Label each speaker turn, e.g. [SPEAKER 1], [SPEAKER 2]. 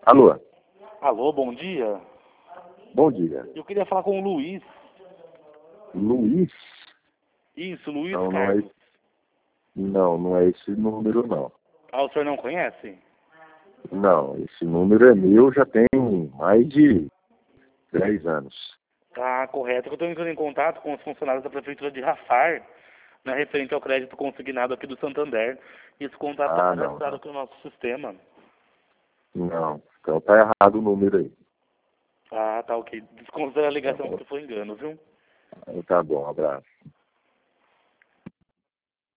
[SPEAKER 1] Alô,
[SPEAKER 2] Alô, bom dia.
[SPEAKER 1] bom dia.
[SPEAKER 2] Eu queria falar com o Luiz.
[SPEAKER 1] Luiz?
[SPEAKER 2] Isso, Luiz
[SPEAKER 1] Não,
[SPEAKER 2] Carlos.
[SPEAKER 1] não é esse número, não.
[SPEAKER 2] Ah, o senhor não conhece?
[SPEAKER 1] Não, esse número é meu já tem mais de 10 anos.
[SPEAKER 2] Tá correto. Eu estou entrando em contato com os funcionários da Prefeitura de Rafar, né, referente ao crédito consignado aqui do Santander. E esse contato está
[SPEAKER 1] Ah, não,
[SPEAKER 2] cadastrado
[SPEAKER 1] não.
[SPEAKER 2] aqui no nosso sistema.
[SPEAKER 1] Não, então tá errado o número aí.
[SPEAKER 2] Ah, tá ok. Desconsidera a
[SPEAKER 1] Tá
[SPEAKER 2] ligação
[SPEAKER 1] bom?
[SPEAKER 2] porque foi engano, viu?
[SPEAKER 1] Tá bom, abraço.